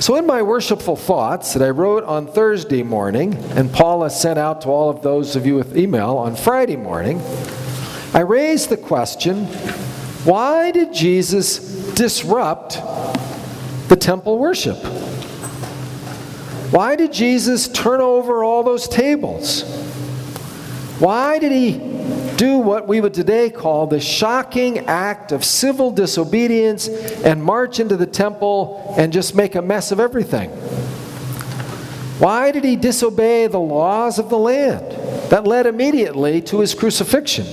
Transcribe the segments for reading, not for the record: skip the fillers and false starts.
So in my worshipful thoughts that I wrote on Thursday morning, and Paula sent out to all of those of you with email on Friday morning, I raised the question, why did Jesus disrupt the temple worship? Why did Jesus turn over all those tables? Why did he do what we would today call the shocking act of civil disobedience and march into the temple and just make a mess of everything? Why did he disobey the laws of the land that led immediately to his crucifixion?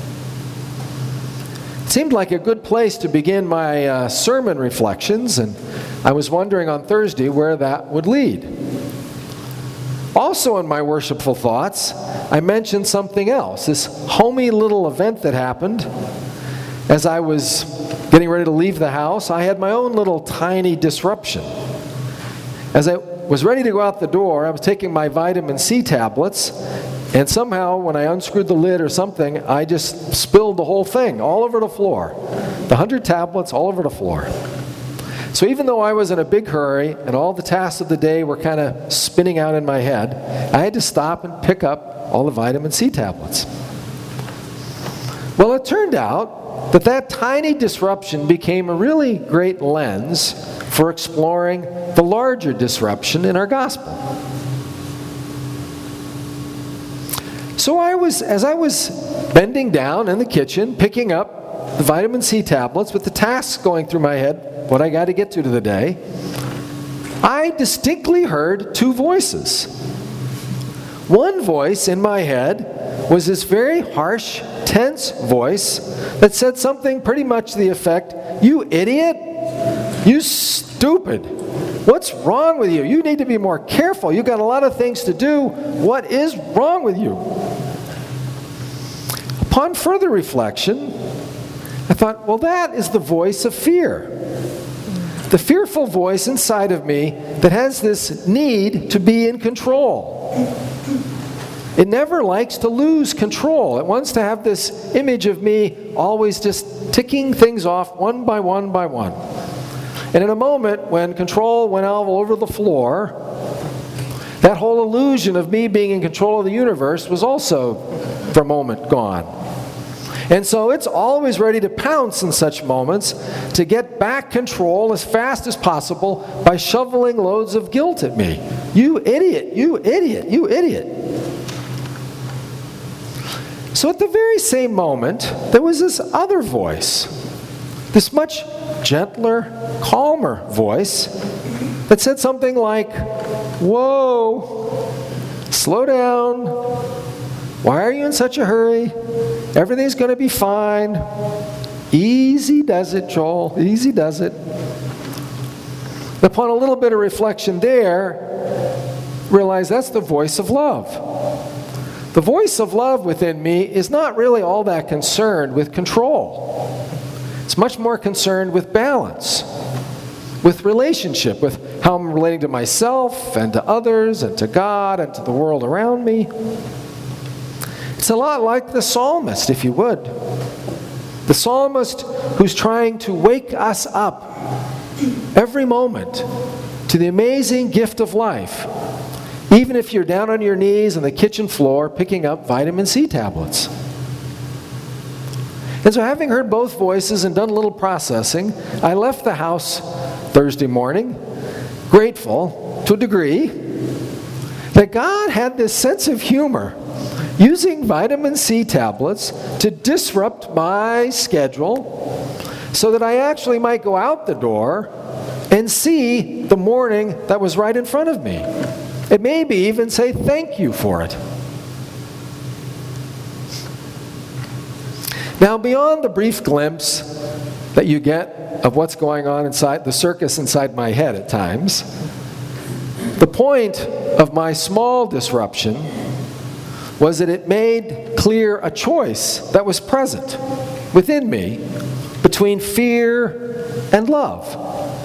It seemed like a good place to begin my sermon reflections, and I was wondering on Thursday where that would lead. Also in my worshipful thoughts, I mentioned something else, this homey little event that happened. As I was getting ready to leave the house, I had my own little tiny disruption. As I was ready to go out the door, I was taking my vitamin C tablets, and somehow when I unscrewed the lid or something, I just spilled the whole thing all over the floor. The 100 tablets all over the floor. So even though I was in a big hurry and all the tasks of the day were kind of spinning out in my head, I had to stop and pick up all the vitamin C tablets. Well, it turned out that tiny disruption became a really great lens for exploring the larger disruption in our gospel. So as I was bending down in the kitchen, picking up the vitamin C tablets with the tasks going through my head, what I got to get to the day, I distinctly heard two voices. One voice in my head was this very harsh, tense voice that said something pretty much to the effect, "You idiot! You stupid! What's wrong with you? You need to be more careful. You've got a lot of things to do. What is wrong with you?" Upon further reflection, I thought, well, that is the voice of fear. The fearful voice inside of me that has this need to be in control. It never likes to lose control. It wants to have this image of me always just ticking things off one by one by one. And in a moment when control went all over the floor, that whole illusion of me being in control of the universe was also, for a moment, gone. And so it's always ready to pounce in such moments to get back control as fast as possible by shoveling loads of guilt at me. "You idiot, you idiot, you idiot." So at the very same moment, there was this other voice, this much gentler, calmer voice that said something like, "Whoa, slow down. Why are you in such a hurry? Everything's going to be fine. Easy does it, Joel. Easy does it." Upon a little bit of reflection there, realize that's the voice of love. The voice of love within me is not really all that concerned with control. It's much more concerned with balance, with relationship, with how I'm relating to myself and to others and to God and to the world around me. It's a lot like the psalmist, if you would. The psalmist who's trying to wake us up every moment to the amazing gift of life, even if you're down on your knees on the kitchen floor picking up vitamin C tablets. And so having heard both voices and done a little processing, I left the house Thursday morning, grateful to a degree that God had this sense of humor using vitamin C tablets to disrupt my schedule so that I actually might go out the door and see the morning that was right in front of me. And maybe even say thank you for it. Now, beyond the brief glimpse that you get of what's going on inside the circus inside my head at times, the point of my small disruption was that it made clear a choice that was present within me between fear and love.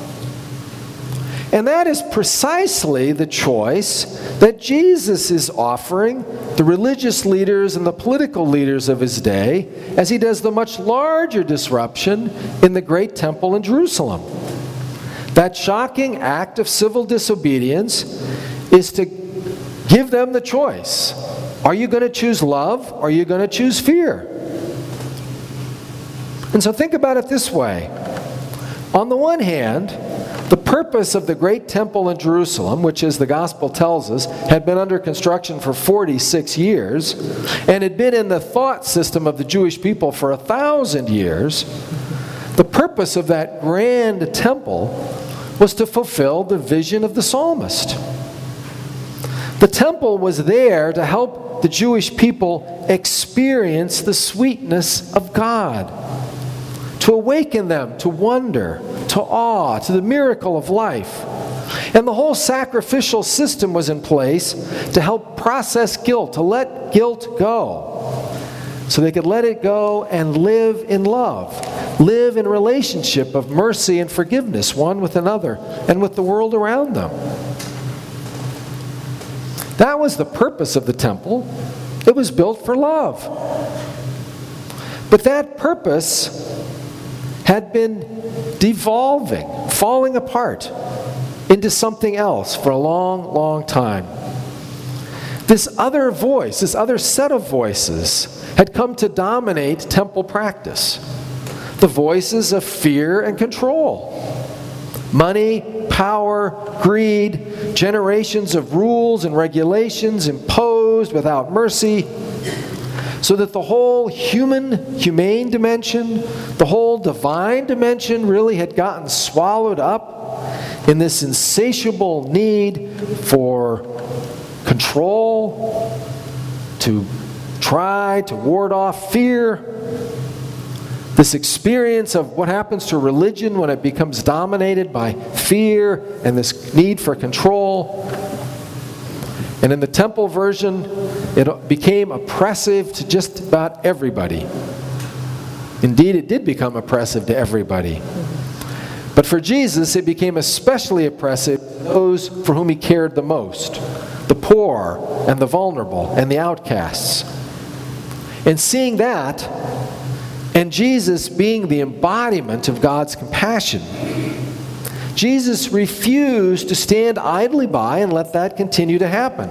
And that is precisely the choice that Jesus is offering the religious leaders and the political leaders of his day as he does the much larger disruption in the great temple in Jerusalem. That shocking act of civil disobedience is to give them the choice. Are you going to choose love or are you going to choose fear? And so think about it this way. On the one hand, the purpose of the great temple in Jerusalem, which as the gospel tells us, had been under construction for 46 years, and had been in the thought system of the Jewish people for 1,000 years, the purpose of that grand temple was to fulfill the vision of the psalmist. The temple was there to help the Jewish people experience the sweetness of God, to awaken them to wonder, to awe, to the miracle of life. And the whole sacrificial system was in place to help process guilt, to let guilt go, so they could let it go and live in love, live in relationship of mercy and forgiveness one with another and with the world around them. That was the purpose of the temple. It was built for love. But that purpose had been devolving, falling apart into something else for a long, long time. This other voice, this other set of voices had come to dominate temple practice. The voices of fear and control. Money, power, greed, generations of rules and regulations imposed without mercy, so that the whole humane dimension, the whole divine dimension really had gotten swallowed up in this insatiable need for control, to try to ward off fear. This experience of what happens to religion when it becomes dominated by fear and this need for control. And in the temple version, it became oppressive to just about everybody. Indeed, it did become oppressive to everybody. But for Jesus, it became especially oppressive to those for whom he cared the most, the poor and the vulnerable and the outcasts. And seeing that, and Jesus being the embodiment of God's compassion, Jesus refused to stand idly by and let that continue to happen.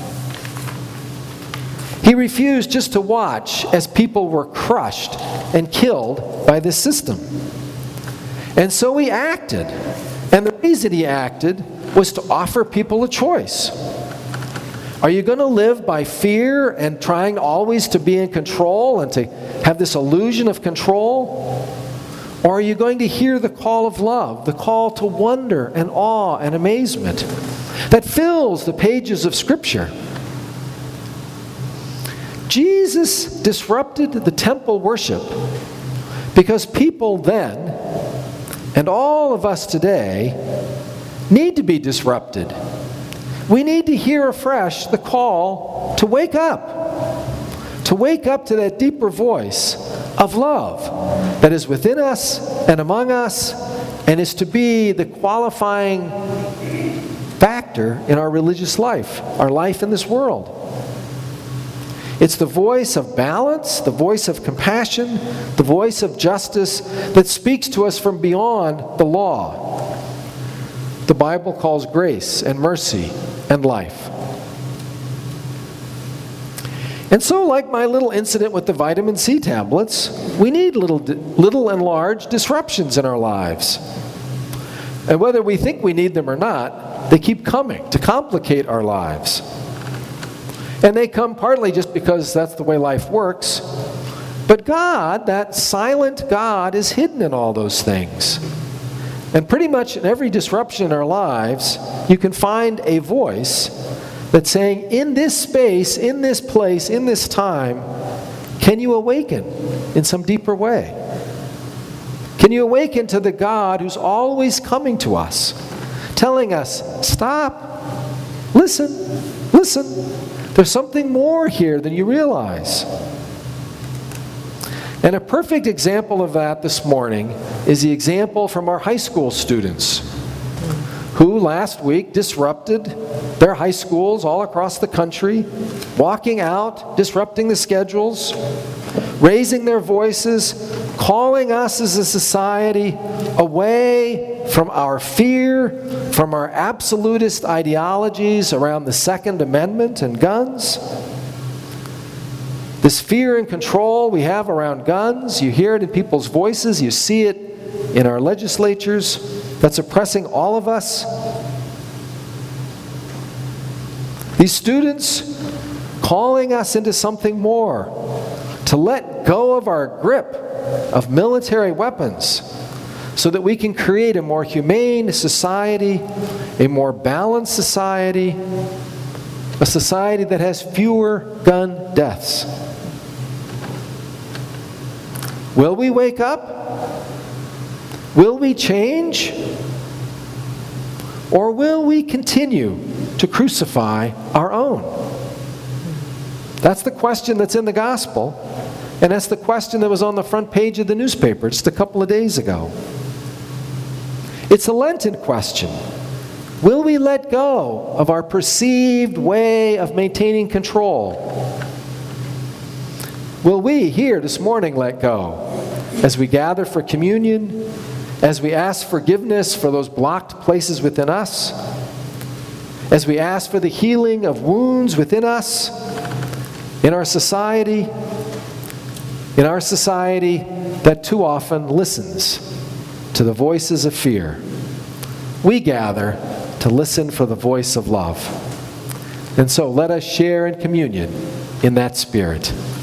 He refused just to watch as people were crushed and killed by this system. And so he acted. And the reason he acted was to offer people a choice. Are you going to live by fear and trying always to be in control and to have this illusion of control? Or are you going to hear the call of love, the call to wonder and awe and amazement that fills the pages of Scripture? Jesus disrupted the temple worship because people then, and all of us today, need to be disrupted. We need to hear afresh the call to wake up to that deeper voice of love that is within us and among us and is to be the qualifying factor in our religious life, our life in this world. It's the voice of balance, the voice of compassion, the voice of justice that speaks to us from beyond the law. The Bible calls grace and mercy and life. And so, like my little incident with the vitamin C tablets, we need little and large disruptions in our lives. And whether we think we need them or not, they keep coming to complicate our lives. And they come partly just because that's the way life works. But God, that silent God, is hidden in all those things. And pretty much in every disruption in our lives, you can find a voice that's saying, in this space, in this place, in this time, can you awaken in some deeper way? Can you awaken to the God who's always coming to us, telling us, stop, listen, there's something more here than you realize. And a perfect example of that this morning is the example from our high school students who last week disrupted their high schools all across the country, walking out, disrupting the schedules, raising their voices, calling us as a society away from our fear, from our absolutist ideologies around the Second Amendment and guns. This fear and control we have around guns, you hear it in people's voices, you see it in our legislatures, that's oppressing all of us. These students calling us into something more, to let go of our grip of military weapons so that we can create a more humane society, a more balanced society, a society that has fewer gun deaths. Will we wake up? Will we change? Or will we continue to crucify our own? That's the question that's in the gospel, and that's the question that was on the front page of the newspaper just a couple of days ago. It's a Lenten question. Will we let go of our perceived way of maintaining control? Will we here this morning let go as we gather for communion, as we ask forgiveness for those blocked places within us, as we ask for the healing of wounds within us, in our society that too often listens to the voices of fear? We gather to listen for the voice of love. And so let us share in communion in that spirit.